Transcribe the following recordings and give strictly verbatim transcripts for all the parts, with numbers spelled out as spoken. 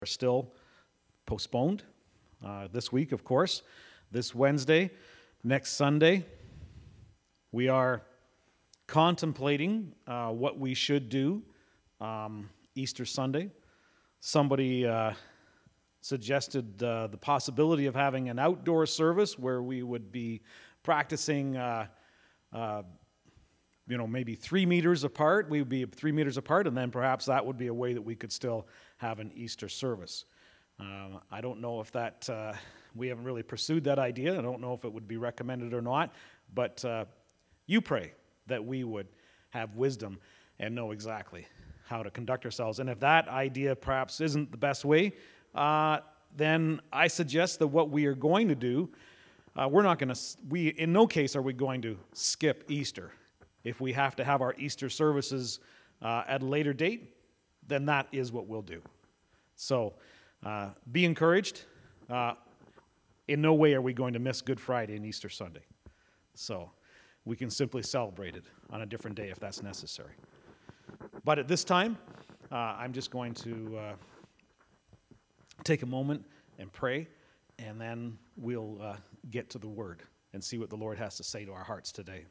are still postponed uh, this week, of course. This Wednesday, next Sunday, we are contemplating uh, what we should do um, Easter Sunday. Somebody uh, suggested uh, the possibility of having an outdoor service where we would be practicing uh, uh, you know, maybe three meters apart. We would be three meters apart, and then perhaps that would be a way that we could still have an Easter service. Um, I don't know if that, uh, we haven't really pursued that idea. I don't know if it would be recommended or not, but uh, you pray that we would have wisdom and know exactly how to conduct ourselves. And if that idea perhaps isn't the best way, uh, then I suggest that what we are going to do, uh, we're not going to, we in no case are we going to skip Easter. If we have to have our Easter services uh, at a later date, then that is what we'll do. So uh, be encouraged. Uh, in no way are we going to miss Good Friday and Easter Sunday. So we can simply celebrate it on a different day if that's necessary. But at this time, uh, I'm just going to uh, take a moment and pray, and then we'll uh, get to the Word and see what the Lord has to say to our hearts today.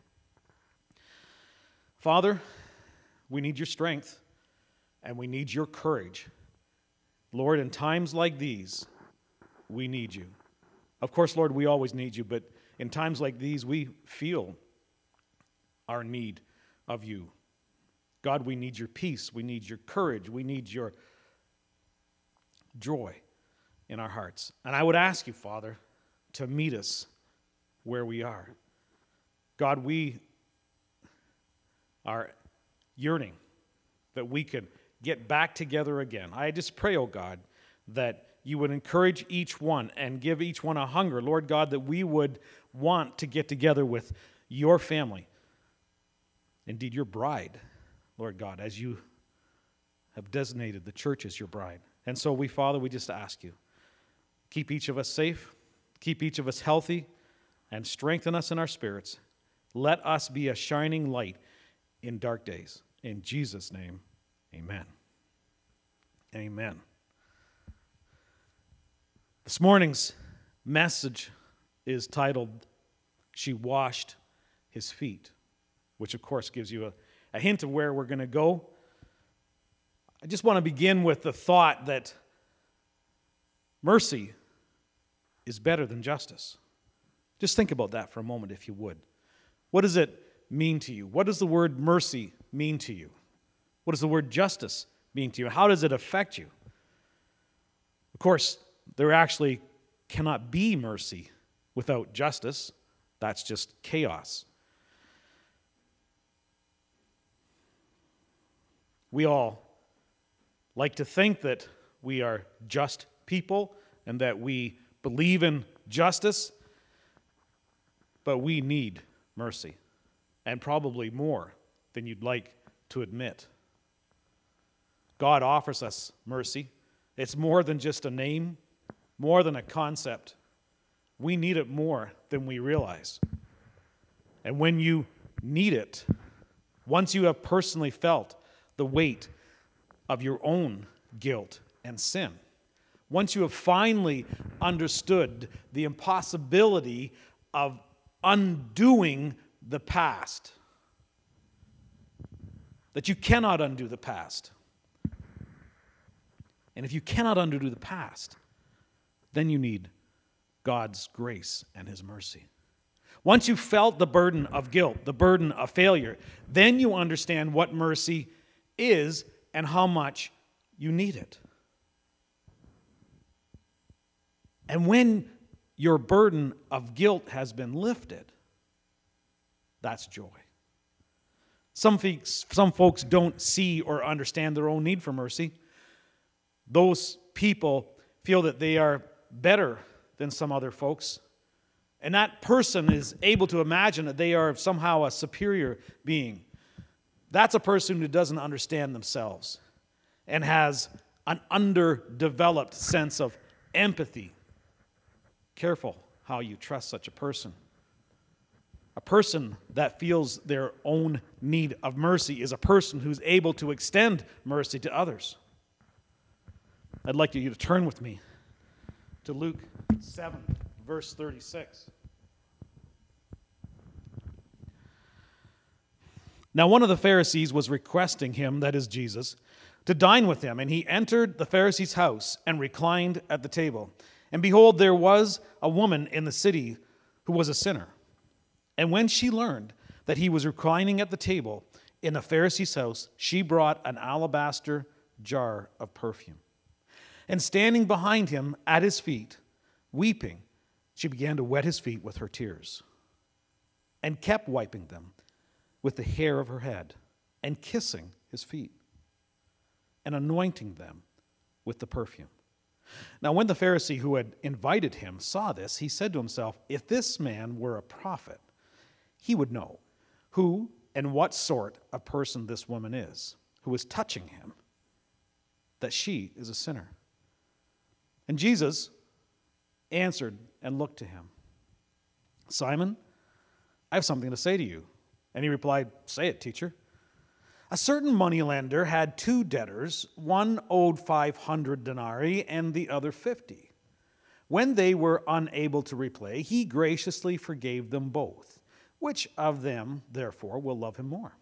Father, we need your strength, and we need your courage. Lord, in times like these, we need you. Of course, Lord, we always need you, but in times like these, we feel our need of you. God, we need your peace. We need your courage. We need your joy in our hearts. And I would ask you, Father, to meet us where we are. God, we are yearning that we could get back together again. I just pray, oh God, that you would encourage each one and give each one a hunger, Lord God, that we would want to get together with your family, indeed your bride, Lord God, as you have designated the church as your bride. And so we, Father, we just ask you, keep each of us safe, keep each of us healthy, and strengthen us in our spirits. Let us be a shining light in dark days. In Jesus' name, amen. Amen. This morning's message is titled, She Washed His Feet, which of course gives you a, a hint of where we're going to go. I just want to begin with the thought that mercy is better than justice. Just think about that for a moment, if you would. What does it mean to you? What does the word mercy mean to you? What does the word justice mean to you? How does it affect you? Of course, there actually cannot be mercy without justice. That's just chaos. We all like to think that we are just people and that we believe in justice, but we need mercy. And probably more than you'd like to admit. God offers us mercy. It's more than just a name, more than a concept. We need it more than we realize. And when you need it, once you have personally felt the weight of your own guilt and sin, once you have finally understood the impossibility of undoing the past, that you cannot undo the past. And if you cannot undo the past, then you need God's grace and his mercy. Once you've felt the burden of guilt, the burden of failure, then you understand what mercy is and how much you need it. And when your burden of guilt has been lifted, that's joy. Some folks, some folks don't see or understand their own need for mercy. Those people feel that they are better than some other folks. And that person is able to imagine that they are somehow a superior being. That's a person who doesn't understand themselves and has an underdeveloped sense of empathy. Careful how you trust such a person. A person that feels their own need of mercy is a person who's able to extend mercy to others. I'd like you to turn with me to Luke seven, verse thirty-six. Now one of the Pharisees was requesting him, that is Jesus, to dine with him, and he entered the Pharisee's house and reclined at the table. And behold, there was a woman in the city who was a sinner. And when she learned that he was reclining at the table in the Pharisee's house, she brought an alabaster jar of perfume. And standing behind him at his feet, weeping, she began to wet his feet with her tears, and kept wiping them with the hair of her head, and kissing his feet, and anointing them with the perfume. Now when the Pharisee who had invited him saw this, he said to himself, if this man were a prophet, he would know who and what sort of person this woman is, who is touching him, that she is a sinner. And Jesus answered and looked to him. Simon, I have something to say to you. And he replied, say it, teacher. A certain moneylender had two debtors. One owed five hundred denarii and the other fifty. When they were unable to repay, he graciously forgave them both. Which of them, therefore, will love him more?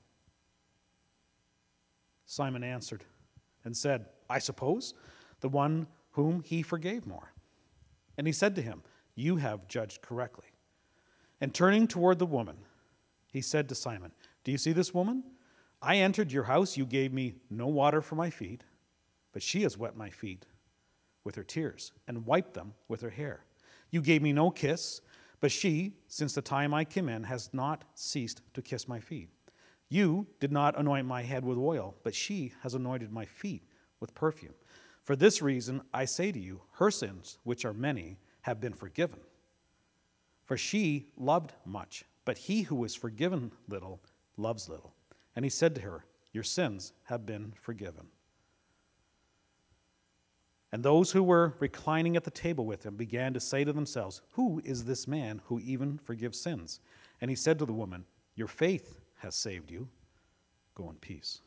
Simon answered and said, I suppose the one whom he forgave more. And he said to him, you have judged correctly. And turning toward the woman, he said to Simon, do you see this woman? I entered your house, you gave me no water for my feet, but she has wet my feet with her tears and wiped them with her hair. You gave me no kiss, but she, since the time I came in, has not ceased to kiss my feet. You did not anoint my head with oil, but she has anointed my feet with perfume. For this reason, I say to you, her sins, which are many, have been forgiven. For she loved much, but he who is forgiven little loves little. And he said to her, your sins have been forgiven. And those who were reclining at the table with him began to say to themselves, who is this man who even forgives sins? And he said to the woman, your faith has saved you. Go in peace.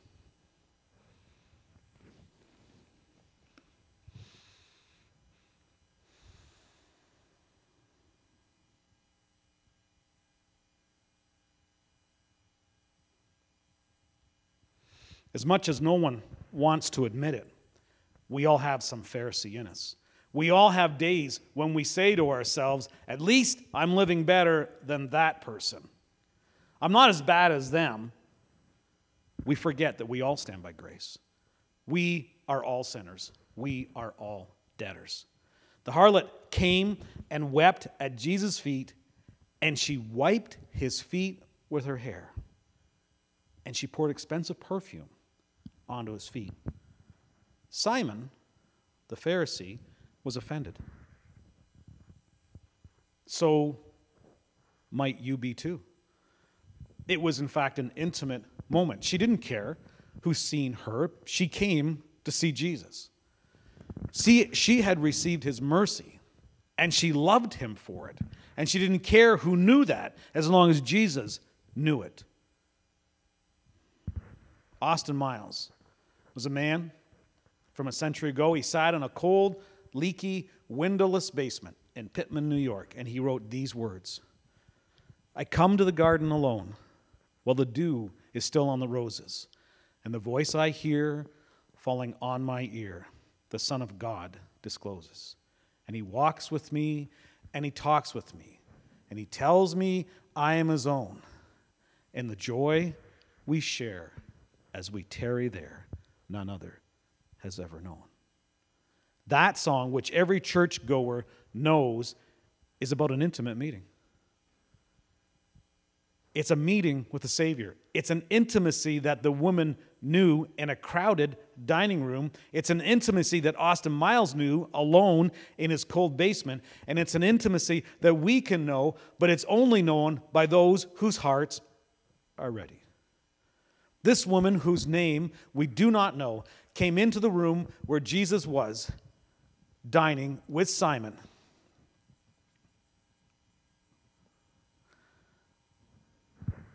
As much as no one wants to admit it, we all have some Pharisee in us. We all have days when we say to ourselves, at least I'm living better than that person. I'm not as bad as them. We forget that we all stand by grace. We are all sinners. We are all debtors. The harlot came and wept at Jesus' feet, and she wiped his feet with her hair, and she poured expensive perfume onto his feet. Simon, the Pharisee, was offended. So might you be too. It was, in fact, an intimate moment. She didn't care who's seen her. She came to see Jesus. See, she had received his mercy, and she loved him for it. And she didn't care who knew that, as long as Jesus knew it. Austin Miles was a man from a century ago. He sat in a cold, leaky, windowless basement in Pitman, New York, and he wrote these words. I come to the garden alone, while the dew is still on the roses, and the voice I hear falling on my ear, the Son of God discloses. And he walks with me, and he talks with me, and he tells me I am his own, and the joy we share as we tarry there, none other has ever known. That song, which every churchgoer knows, is about an intimate meeting. It's a meeting with the Savior. It's an intimacy that the woman knew in a crowded dining room. It's an intimacy that Austin Miles knew alone in his cold basement. And it's an intimacy that we can know, but it's only known by those whose hearts are ready. This woman, whose name we do not know, came into the room where Jesus was, dining with Simon.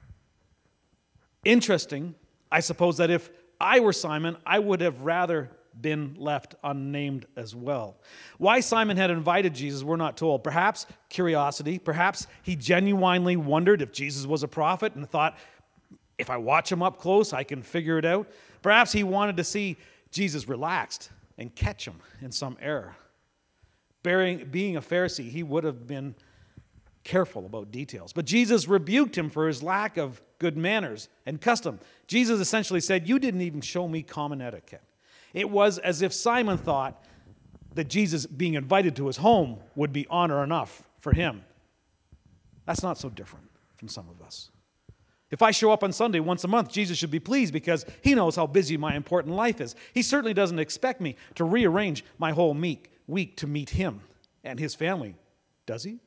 Interesting, I suppose, that if I were Simon, I would have rather been left unnamed as well. Why Simon had invited Jesus, we're not told. Perhaps curiosity. Perhaps he genuinely wondered if Jesus was a prophet and thought, if I watch him up close, I can figure it out. Perhaps he wanted to see Jesus relaxed and catch him in some error. Bearing, being a Pharisee, he would have been careful about details. But Jesus rebuked him for his lack of good manners and custom. Jesus essentially said, you didn't even show me common etiquette. It was as if Simon thought that Jesus being invited to his home would be honor enough for him. That's not so different from some of us. If I show up on Sunday once a month, Jesus should be pleased because he knows how busy my important life is. He certainly doesn't expect me to rearrange my whole week, week to meet him and his family, does he?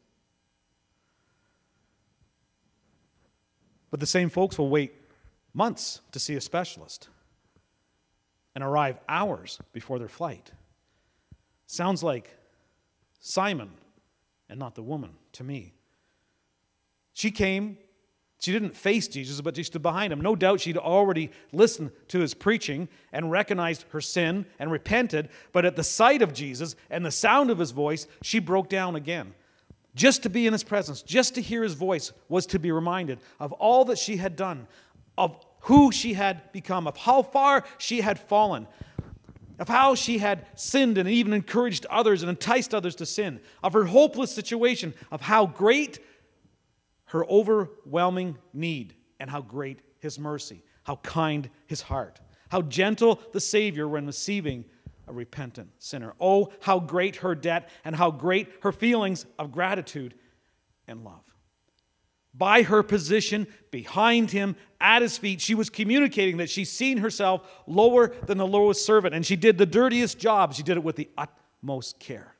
But the same folks will wait months to see a specialist and arrive hours before their flight. Sounds like Simon and not the woman to me. She came. She didn't face Jesus, but she stood behind him. No doubt she'd already listened to his preaching and recognized her sin and repented, but at the sight of Jesus and the sound of his voice, she broke down again. Just to be in his presence, just to hear his voice was to be reminded of all that she had done, of who she had become, of how far she had fallen, of how she had sinned and even encouraged others and enticed others to sin, of her hopeless situation, of how great her overwhelming need, and how great his mercy, how kind his heart, how gentle the Savior when receiving a repentant sinner. Oh, how great her debt, and how great her feelings of gratitude and love. By her position behind him at his feet, she was communicating that she's seen herself lower than the lowest servant, and she did the dirtiest job. She did it with the utmost care.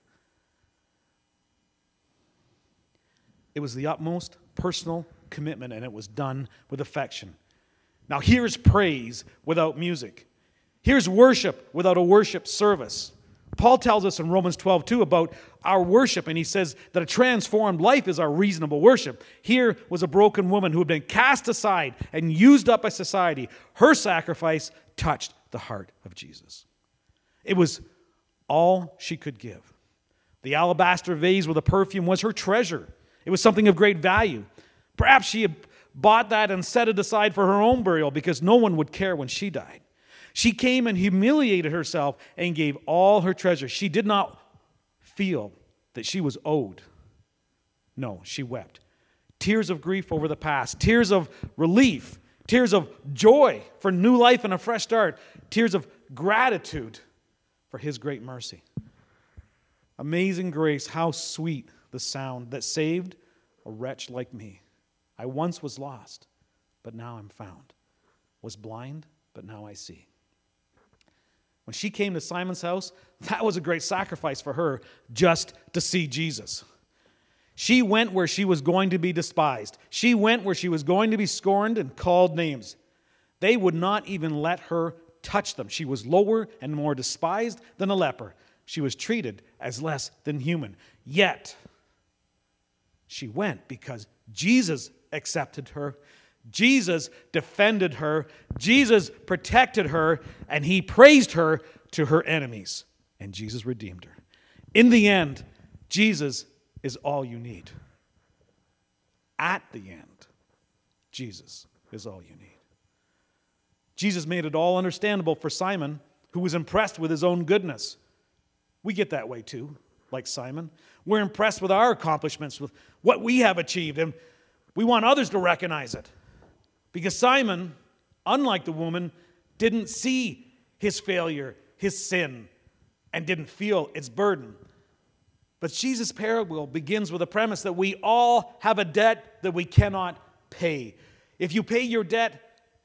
It was the utmost personal commitment, and it was done with affection. Now, here's praise without music. Here's worship without a worship service. Paul tells us in Romans twelve two about our worship, and he says that a transformed life is our reasonable worship. Here was a broken woman who had been cast aside and used up by society. Her sacrifice touched the heart of Jesus. It was all she could give. The alabaster vase with a perfume was her treasure. It was something of great value. Perhaps she had bought that and set it aside for her own burial because no one would care when she died. She came and humiliated herself and gave all her treasure. She did not feel that she was owed. No, she wept. Tears of grief over the past, tears of relief, tears of joy for new life and a fresh start, tears of gratitude for his great mercy. Amazing grace, how sweet the sound that saved a wretch like me. I once was lost, but now I'm found. Was blind, but now I see. When she came to Simon's house, that was a great sacrifice for her just to see Jesus. She went where she was going to be despised. She went where she was going to be scorned and called names. They would not even let her touch them. She was lower and more despised than a leper. She was treated as less than human. Yet, she went because Jesus accepted her. Jesus defended her. Jesus protected her. And he praised her to her enemies. And Jesus redeemed her. In the end, Jesus is all you need. At the end, Jesus is all you need. Jesus made it all understandable for Simon, who was impressed with his own goodness. We get that way too, like Simon. We're impressed with our accomplishments, with what we have achieved, and we want others to recognize it. Because Simon, unlike the woman, didn't see his failure, his sin, and didn't feel its burden. But Jesus' parable begins with a premise that we all have a debt that we cannot pay. If you pay your debt,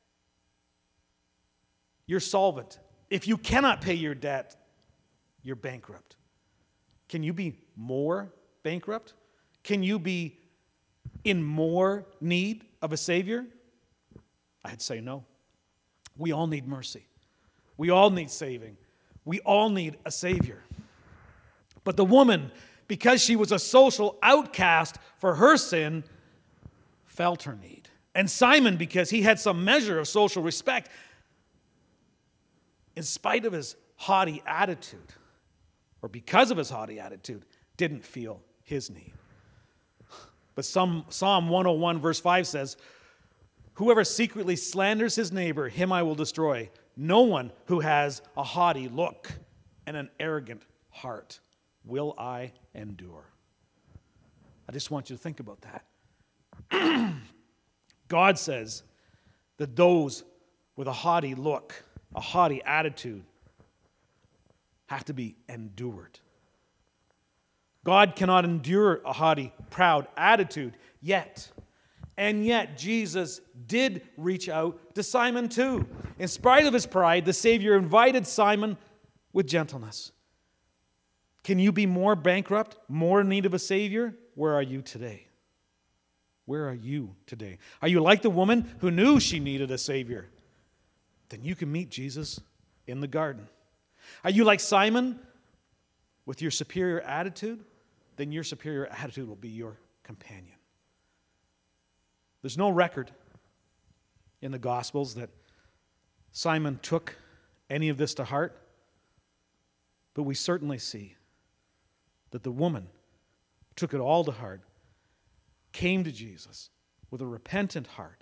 you're solvent. If you cannot pay your debt, you're bankrupt. Can you be more bankrupt? Can you be in more need of a Savior? I'd say no. We all need mercy. We all need saving. We all need a Savior. But the woman, because she was a social outcast for her sin, felt her need. And Simon, because he had some measure of social respect, in spite of his haughty attitude, or because of his haughty attitude, didn't feel his need. But some, Psalm one oh one verse five says, whoever secretly slanders his neighbor, him I will destroy. No one who has a haughty look and an arrogant heart will I endure. I just want you to think about that. God says that those with a haughty look, a haughty attitude, have to be endured. God cannot endure a haughty, proud attitude yet. And yet, Jesus did reach out to Simon too. In spite of his pride, the Savior invited Simon with gentleness. Can you be more bankrupt, more in need of a Savior? Where are you today? Where are you today? Are you like the woman who knew she needed a Savior? Then you can meet Jesus in the garden. Are you like Simon with your superior attitude? Then your superior attitude will be your companion. There's no record in the Gospels that Simon took any of this to heart, but we certainly see that the woman took it all to heart, came to Jesus with a repentant heart,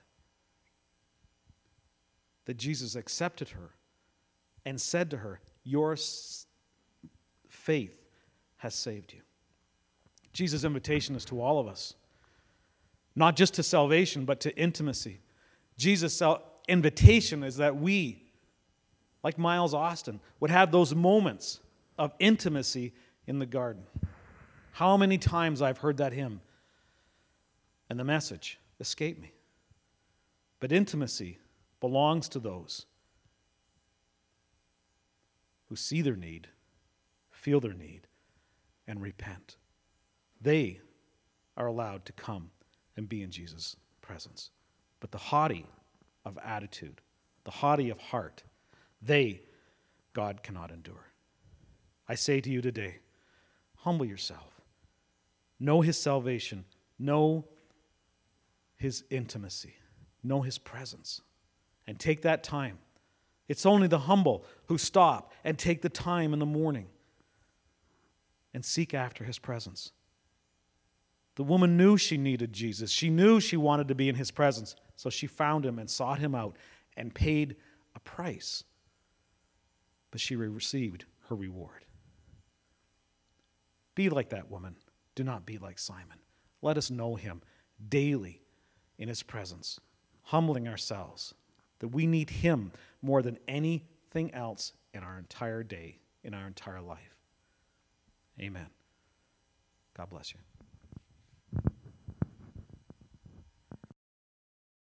that Jesus accepted her and said to her, your faith has saved you. Jesus' invitation is to all of us, not just to salvation, but to intimacy. Jesus' invitation is that we, like Miles Austin, would have those moments of intimacy in the garden. How many times I've heard that hymn and the message escaped me. But intimacy belongs to those who see their need, feel their need, and repent. They are allowed to come and be in Jesus' presence. But the haughty of attitude, the haughty of heart, they, God cannot endure. I say to you today, humble yourself. Know his salvation. Know his intimacy. Know his presence. And take that time. It's only the humble who stop and take the time in the morning and seek after his presence. The woman knew she needed Jesus. She knew she wanted to be in his presence. So she found him and sought him out and paid a price. But she received her reward. Be like that woman. Do not be like Simon. Let us know him daily in his presence, humbling ourselves that we need him more than anything else in our entire day, in our entire life. Amen. God bless you.